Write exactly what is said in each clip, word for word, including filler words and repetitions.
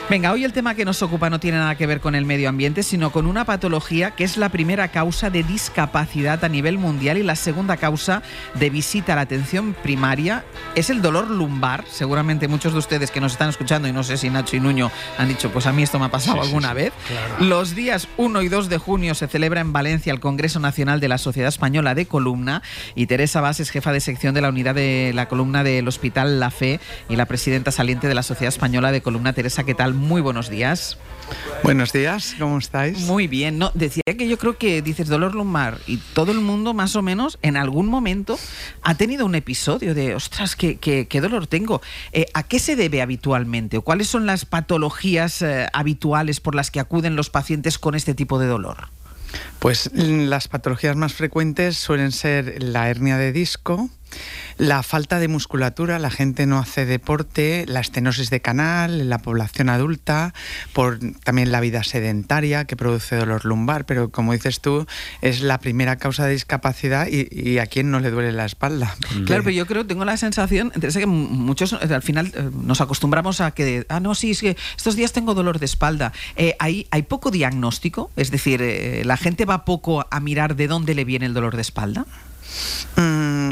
Venga, hoy el tema que nos ocupa no tiene nada que ver con el medio ambiente, sino con una patología que es la primera causa de discapacidad a nivel mundial y la segunda causa de visita a la atención primaria. Es el dolor lumbar. Seguramente muchos de ustedes que nos están escuchando, y no sé si Nacho y Nuño han dicho, pues a mí esto me ha pasado sí, alguna sí, sí. vez. Claro. Los días uno y dos de junio se celebra en Valencia el Congreso Nacional de la Sociedad Española de Columna, y Teresa Bas es jefa de sección de la unidad de la columna del Hospital La Fe y la presidenta saliente de la Sociedad Española de Columna. Teresa, ¿qué tal? Muy buenos días. Buenos días, ¿cómo estáis? Muy bien. No, decía que yo creo que dices dolor lumbar y todo el mundo más o menos en algún momento ha tenido un episodio de ostras, qué, qué, qué dolor tengo. Eh, ¿A qué se debe habitualmente o cuáles son las patologías eh, habituales por las que acuden los pacientes con este tipo de dolor? Pues las patologías más frecuentes suelen ser la hernia de disco, la falta de musculatura, la gente no hace deporte, la estenosis de canal en la población adulta, por también la vida sedentaria que produce dolor lumbar, pero como dices tú, es la primera causa de discapacidad y, y a quién no le duele la espalda. Porque... Claro, pero yo creo, tengo la sensación, Teresa, que muchos al final nos acostumbramos a que, ah, no, sí, es que estos días tengo dolor de espalda. Eh, ¿hay, ¿Hay poco diagnóstico? Es decir, eh, ¿la gente va poco a mirar de dónde le viene el dolor de espalda? Mm.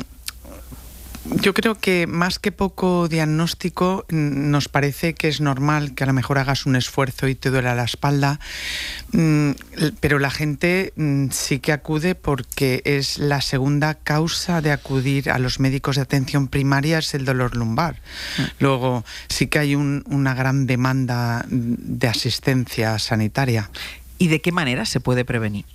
Yo creo que más que poco diagnóstico, nos parece que es normal que a lo mejor hagas un esfuerzo y te duela la espalda, pero la gente sí que acude porque es la segunda causa de acudir a los médicos de atención primaria, es el dolor lumbar. Luego sí que hay un, una gran demanda de asistencia sanitaria. ¿Y de qué manera se puede prevenir?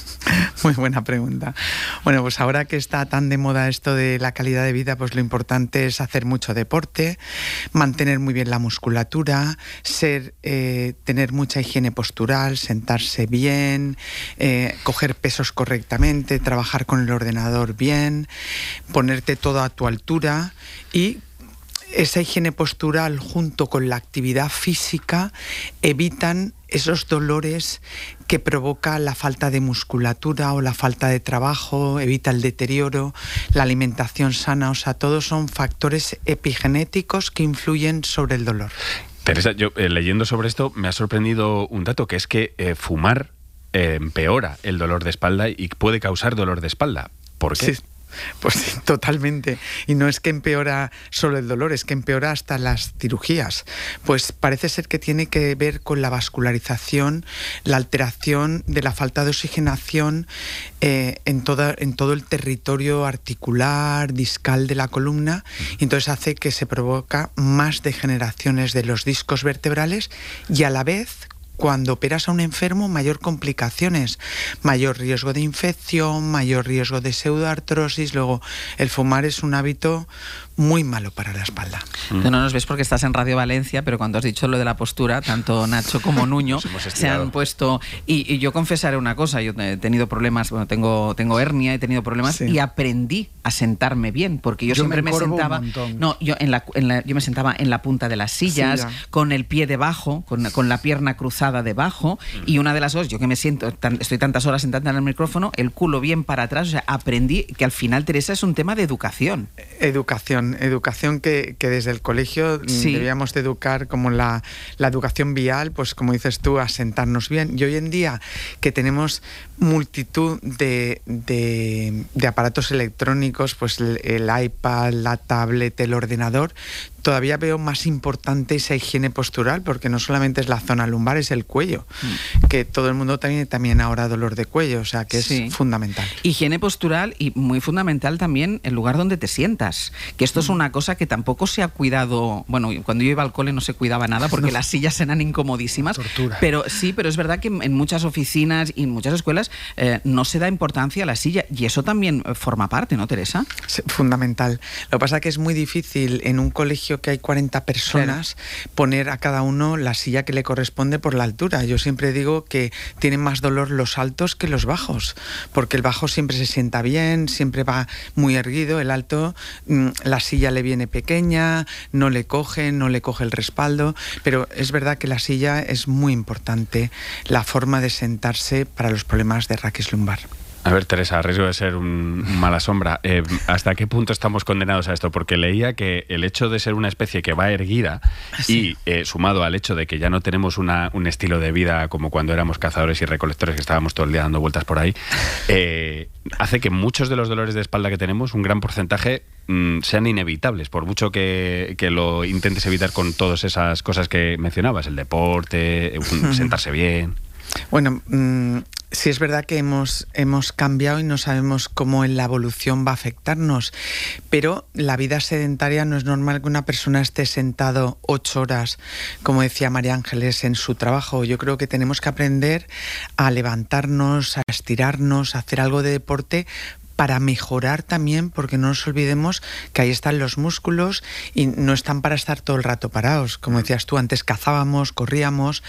Muy buena pregunta. Bueno, pues ahora que está tan de moda esto de la calidad de vida, pues lo importante es hacer mucho deporte, mantener muy bien la musculatura, ser, eh, tener mucha higiene postural, sentarse bien, eh, coger pesos correctamente, trabajar con el ordenador bien, ponerte todo a tu altura y... esa higiene postural junto con la actividad física evitan esos dolores que provoca la falta de musculatura o la falta de trabajo, evita el deterioro, la alimentación sana, o sea, todos son factores epigenéticos que influyen sobre el dolor. Teresa, yo eh, leyendo sobre esto me ha sorprendido un dato, que es que eh, fumar eh, empeora el dolor de espalda y puede causar dolor de espalda. ¿Por qué? Sí. Pues sí, totalmente. Y no es que empeora solo el dolor, es que empeora hasta las cirugías. Pues parece ser que tiene que ver con la vascularización, la alteración de la falta de oxigenación eh, en, toda, en todo el territorio articular, discal de la columna, y entonces hace que se provoca más degeneraciones de los discos vertebrales y a la vez... cuando operas a un enfermo, mayor complicaciones, mayor riesgo de infección, mayor riesgo de pseudoartrosis. Luego, el fumar es un hábito muy malo para la espalda. Mm. No, no nos ves porque estás en Radio Valencia, pero cuando has dicho lo de la postura, tanto Nacho como Nuño se han puesto... Y, y yo confesaré una cosa, yo he tenido problemas, bueno, tengo, tengo hernia, he tenido problemas sí. y aprendí a sentarme bien, porque yo, yo siempre me, me sentaba... No, yo, en la, en la, yo me sentaba en la punta de las sillas, sí, con el pie debajo, con, con la pierna cruzada debajo, mm. y una de las cosas, yo que me siento, tan, estoy tantas horas sentada en el micrófono, el culo bien para atrás, o sea, aprendí que al final, Teresa, es un tema de educación. Educación. Educación que, que desde el colegio sí. debíamos de educar como la, la educación vial, pues como dices tú, a sentarnos bien. Y hoy en día que tenemos multitud de, de, de aparatos electrónicos, pues el, el iPad, la tablet, el ordenador, todavía veo más importante esa higiene postural, porque no solamente es la zona lumbar, es el cuello, mm. que todo el mundo tiene también ahora dolor de cuello, o sea que es sí. fundamental. Higiene postural y muy fundamental también el lugar donde te sientas, que esto mm. es una cosa que tampoco se ha cuidado, bueno, cuando yo iba al cole no se cuidaba nada porque no. las sillas eran incomodísimas, Tortura. pero sí, pero es verdad que en muchas oficinas y en muchas escuelas eh, no se da importancia a la silla y eso también forma parte, ¿no, Teresa? Sí, fundamental. Lo que pasa es que es muy difícil en un colegio que hay cuarenta personas, claro. poner a cada uno la silla que le corresponde por la altura. Yo siempre digo que tienen más dolor los altos que los bajos, porque el bajo siempre se sienta bien, siempre va muy erguido, el alto, la silla le viene pequeña, no le coge, no le coge el respaldo, pero es verdad que la silla es muy importante, la forma de sentarse para los problemas de raquis lumbar. A ver, Teresa, a riesgo de ser un mala sombra, eh, ¿hasta qué punto estamos condenados a esto? Porque leía que el hecho de ser una especie que va erguida sí. y eh, sumado al hecho de que ya no tenemos una, un estilo de vida como cuando éramos cazadores y recolectores que estábamos todo el día dando vueltas por ahí, eh, hace que muchos de los dolores de espalda que tenemos, un gran porcentaje, mmm, sean inevitables, por mucho que, que lo intentes evitar con todas esas cosas que mencionabas, el deporte, sentarse bien. Bueno, mmm, sí es verdad que hemos, hemos cambiado y no sabemos cómo en la evolución va a afectarnos, pero la vida sedentaria no es normal que una persona esté sentado ocho horas, como decía María Ángeles, en su trabajo. Yo creo que tenemos que aprender a levantarnos, a estirarnos, a hacer algo de deporte para mejorar también, porque no nos olvidemos que ahí están los músculos y no están para estar todo el rato parados. Como decías tú, antes cazábamos, corríamos,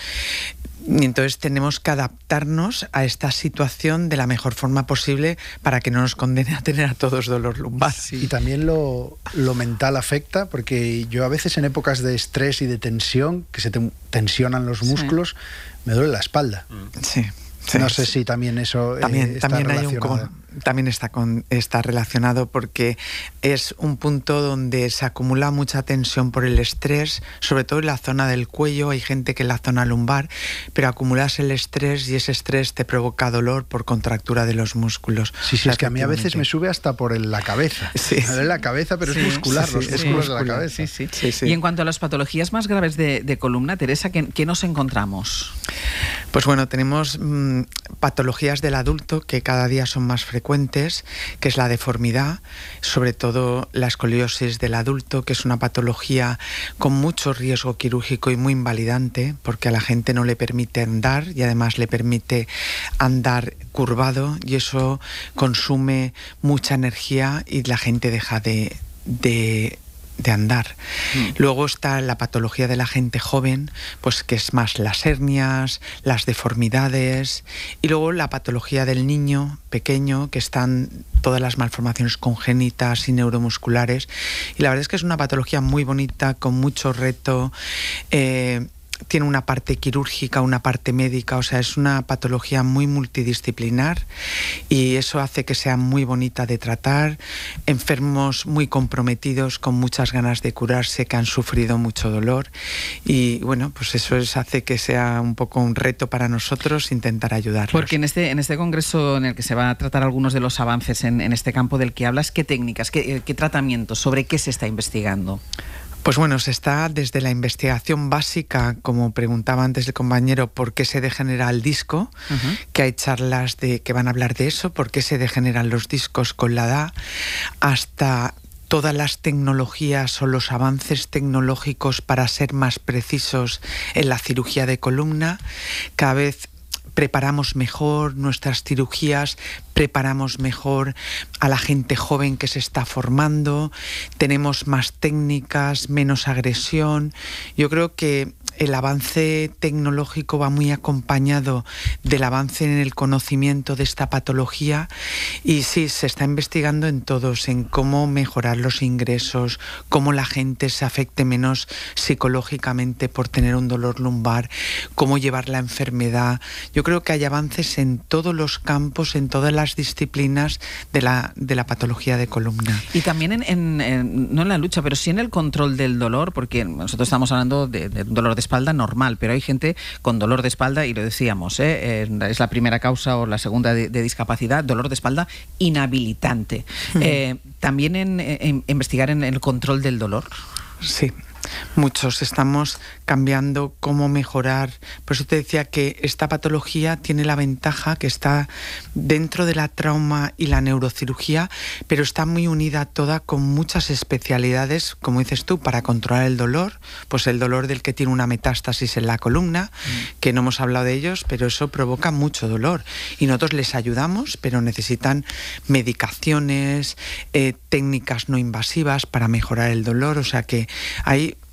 y entonces tenemos que adaptarnos a esta situación de la mejor forma posible para que no nos condene a tener a todos dolor lumbar. Sí. Y también lo, lo mental afecta, porque yo a veces en épocas de estrés y de tensión, que se te tensionan los músculos, sí. me duele la espalda. Sí. Sí, no sé si también eso también, eh, está también relacionado. Hay un, también está, con, está relacionado porque es un punto donde se acumula mucha tensión por el estrés, sobre todo en la zona del cuello. Hay gente que en la zona lumbar, pero acumulas el estrés y ese estrés te provoca dolor por contractura de los músculos. Sí, sí, es que a mí a veces me sube hasta por el, la cabeza. Sí. Me duele la cabeza, pero sí, es muscular, sí, los sí, músculos sí, de la cabeza. Sí, sí. Sí, sí. Y en cuanto a las patologías más graves de, de columna, Teresa, ¿qué, qué nos encontramos? Pues bueno, tenemos mmm, patologías del adulto que cada día son más frecuentes, que es la deformidad, sobre todo la escoliosis del adulto, que es una patología con mucho riesgo quirúrgico y muy invalidante, porque a la gente no le permite andar y además le permite andar curvado, y eso consume mucha energía y la gente deja de... de de andar. Mm. Luego está la patología de la gente joven, pues que es más las hernias, las deformidades, y luego la patología del niño pequeño, que están todas las malformaciones congénitas y neuromusculares, y la verdad es que es una patología muy bonita, con mucho reto, eh, tiene una parte quirúrgica, una parte médica, o sea, es una patología muy multidisciplinar y eso hace que sea muy bonita de tratar. Enfermos muy comprometidos, con muchas ganas de curarse, que han sufrido mucho dolor, y bueno, pues eso es, hace que sea un poco un reto para nosotros intentar ayudarlos. Porque en este, en este congreso en el que se va a tratar algunos de los avances en, en este campo del que hablas, ¿qué técnicas, qué, qué tratamientos, sobre qué se está investigando? Pues bueno, se está desde la investigación básica, como preguntaba antes el compañero, por qué se degenera el disco, uh-huh. que hay charlas de, que van a hablar de eso, por qué se degeneran los discos con la edad, hasta todas las tecnologías o los avances tecnológicos para ser más precisos en la cirugía de columna. Cada vez preparamos mejor nuestras cirugías, preparamos mejor a la gente joven que se está formando, tenemos más técnicas, menos agresión. Yo creo que el avance tecnológico va muy acompañado del avance en el conocimiento de esta patología, y sí, se está investigando en todos, en cómo mejorar los ingresos, cómo la gente se afecte menos psicológicamente por tener un dolor lumbar, cómo llevar la enfermedad. Yo creo que hay avances en todos los campos, en todas las disciplinas de la, de la patología de columna. Y también, en, en, en, no en la lucha, pero sí en el control del dolor, porque nosotros estamos hablando de, de dolor de espalda normal, pero hay gente con dolor de espalda, y lo decíamos, ¿eh? Eh, es la primera causa o la segunda de, de discapacidad, dolor de espalda inhabilitante. Mm. Eh, también en, en investigar en el control del dolor. Sí. Muchos estamos cambiando cómo mejorar. Por eso te decía que esta patología tiene la ventaja que está dentro de la trauma y la neurocirugía, pero está muy unida toda con muchas especialidades, como dices tú, para controlar el dolor, pues el dolor del que tiene una metástasis en la columna, mm. que no hemos hablado de ellos, pero eso provoca mucho dolor y nosotros les ayudamos, pero necesitan medicaciones, eh, técnicas no invasivas para mejorar el dolor, o sea que hay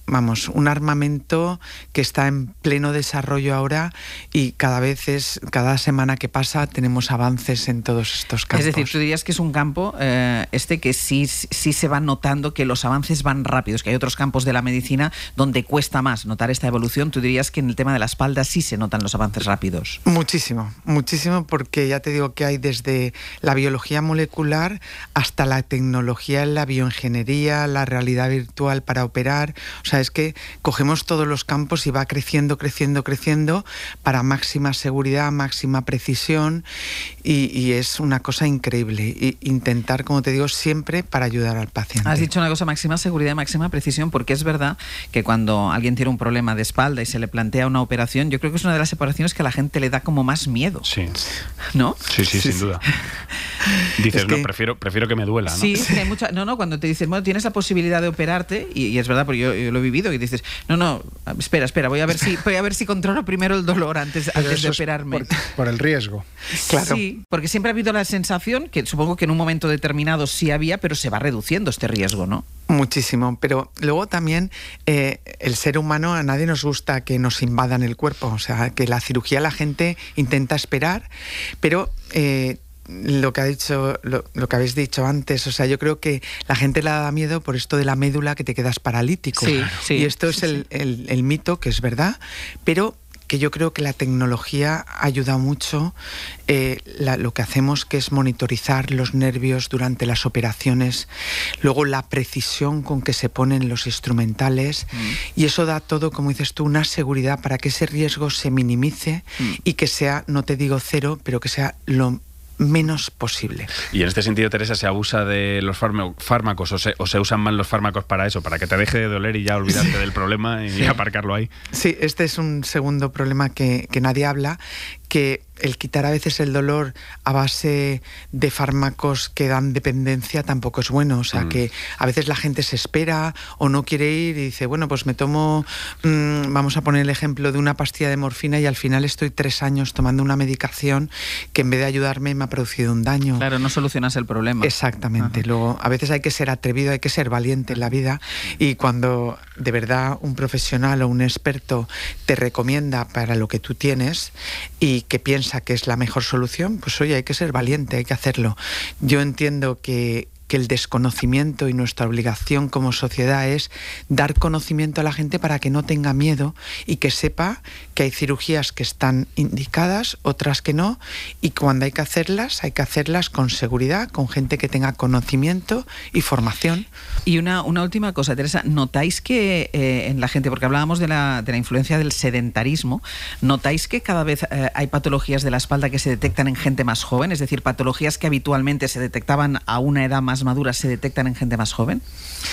vamos, un armamento que está en pleno desarrollo ahora y cada vez es, cada semana que pasa tenemos avances en todos estos campos. Es decir, tú dirías que es un campo eh, este que sí, sí se va notando que los avances van rápidos, que hay otros campos de la medicina donde cuesta más notar esta evolución. Tú dirías que en el tema de la espalda sí se notan los avances rápidos. Muchísimo, muchísimo, porque ya te digo que hay desde la biología molecular hasta la tecnología en la bioingeniería, la realidad virtual para operar. O sea, es que cogemos todos los campos y va creciendo, creciendo, creciendo para máxima seguridad, máxima precisión y, y es una cosa increíble. Y intentar, como te digo, siempre para ayudar al paciente. Has dicho una cosa, máxima seguridad, máxima precisión, porque es verdad que cuando alguien tiene un problema de espalda y se le plantea una operación, yo creo que es una de las operaciones que a la gente le da como más miedo. Sí. ¿No? Sí, sí, sí sin sí. duda. Dices, es que... no, prefiero, prefiero que me duela, ¿no? Sí, sí. Hay mucha... no, no, cuando te dicen, bueno, tienes la posibilidad de operarte, y, y es verdad, porque yo, yo lo he vivido, y dices, no, no, espera, espera, voy a ver si, voy a ver si controlo primero el dolor antes, antes de operarme. Por, por el riesgo. Claro. Sí, porque siempre ha habido la sensación, que supongo que en un momento determinado sí había, pero se va reduciendo este riesgo, ¿no? Muchísimo, pero luego también eh, el ser humano, a nadie nos gusta que nos invadan el cuerpo, o sea, que la cirugía la gente intenta esperar, pero... Eh, lo que ha dicho, lo, lo que habéis dicho antes, o sea, yo creo que la gente le da miedo por esto de la médula, que te quedas paralítico. Sí, sí, y esto es sí, el, sí. el, el mito, que es verdad, pero que yo creo que la tecnología ayuda mucho. Eh, la, lo que hacemos, que es monitorizar los nervios durante las operaciones, luego la precisión con que se ponen los instrumentales, mm. y eso da todo, como dices tú, una seguridad para que ese riesgo se minimice mm. y que sea, no te digo cero, pero que sea lo menos posible. Y en este sentido, Teresa, ¿se abusa de los fármacos o se, o se usan mal los fármacos para eso, para que te deje de doler y ya olvidarte sí. del problema y sí. aparcarlo ahí? Sí, este es un segundo problema que, que nadie habla, que el quitar a veces el dolor a base de fármacos que dan dependencia tampoco es bueno. O sea, mm. que a veces la gente se espera o no quiere ir y dice, bueno, pues me tomo, mmm, vamos a poner el ejemplo de una pastilla de morfina y al final estoy tres años tomando una medicación que en vez de ayudarme me ha producido un daño. Claro, no solucionas el problema. Exactamente. Ajá. Luego, a veces hay que ser atrevido, hay que ser valiente en la vida, y cuando de verdad un profesional o un experto te recomienda para lo que tú tienes y que piensa que es la mejor solución, pues oye, hay que ser valiente, hay que hacerlo. Yo entiendo que que el desconocimiento y nuestra obligación como sociedad es dar conocimiento a la gente para que no tenga miedo y que sepa que hay cirugías que están indicadas, otras que no, y cuando hay que hacerlas, hay que hacerlas con seguridad, con gente que tenga conocimiento y formación. Y una, una última cosa, Teresa, ¿notáis que eh, en la gente, porque hablábamos de la, de la influencia del sedentarismo, ¿notáis que cada vez eh, hay patologías de la espalda que se detectan en gente más joven? Es decir, patologías que habitualmente se detectaban a una edad más maduras se detectan en gente más joven?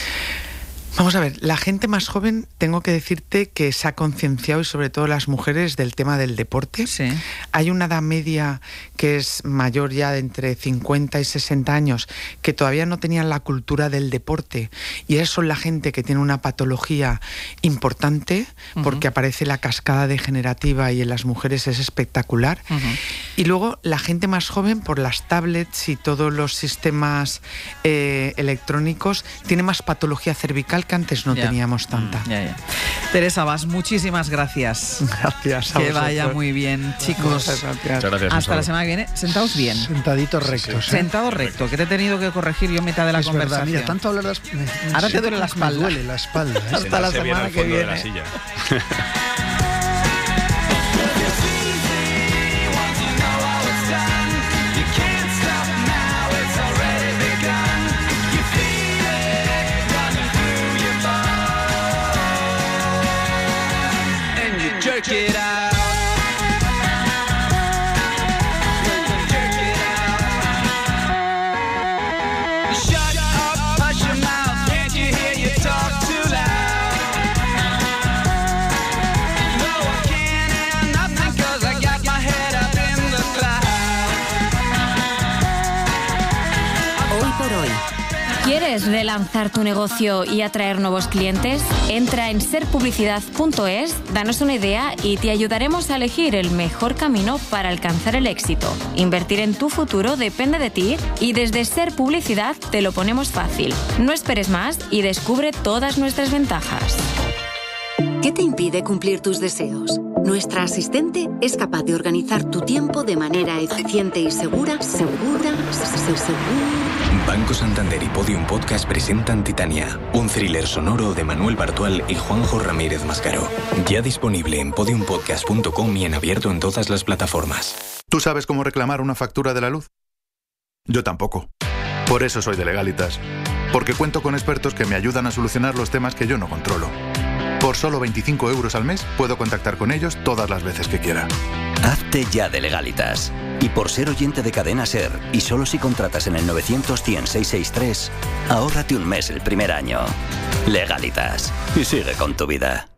Vamos a ver, la gente más joven, tengo que decirte que se ha concienciado, y sobre todo las mujeres, del tema del deporte. Sí. Hay una edad media que es mayor ya, de entre cincuenta y sesenta años, que todavía no tenían la cultura del deporte, y eso son la gente que tiene una patología importante, uh-huh. porque aparece la cascada degenerativa y en las mujeres es espectacular. Uh-huh. Y luego la gente más joven, por las tablets y todos los sistemas eh, electrónicos, tiene más patología cervical, que antes no ya. teníamos tanta. Ya, ya. Teresa Bas, muchísimas gracias. Gracias a Que vosotros. Vaya muy bien, chicos. Muchas gracias. Muchas gracias. Hasta la semana que viene. Sentaos bien. Sentaditos rectos. Sí, sí. ¿eh? Sentado recto, que te he tenido que corregir yo en mitad de la es conversación. Verdad. Mira, tanto hablar de las... Ahora te duele la espalda. Me duele la espalda. ¿eh? Hasta la semana que viene. Jerk it out. Jerk it out. Shut up, hush your mouth. Can't you hear you talk too loud? No, I can't hear nothing 'cause I got my head up in the clouds. Hoy por hoy. ¿Quieres relanzar tu negocio y atraer nuevos clientes? Entra en ser publicidad punto es, danos una idea y te ayudaremos a elegir el mejor camino para alcanzar el éxito. Invertir en tu futuro depende de ti y desde Ser Publicidad te lo ponemos fácil. No esperes más y descubre todas nuestras ventajas. ¿Qué te impide cumplir tus deseos? Nuestra asistente es capaz de organizar tu tiempo de manera eficiente y segura, segura, segura. Banco Santander y Podium Podcast presentan Titania, un thriller sonoro de Manuel Bartual y Juanjo Ramírez Mascaró. Ya disponible en podium podcast punto com y en abierto en todas las plataformas. ¿Tú sabes cómo reclamar una factura de la luz? Yo tampoco. Por eso soy de Legalitas. Porque cuento con expertos que me ayudan a solucionar los temas que yo no controlo. Por solo veinticinco euros al mes puedo contactar con ellos todas las veces que quiera. Hazte ya de Legalitas. Y por ser oyente de Cadena Ser, y solo si contratas en el novecientos cien seiscientos sesenta y tres, ahórrate un mes el primer año. Legalitas. Y sigue con tu vida.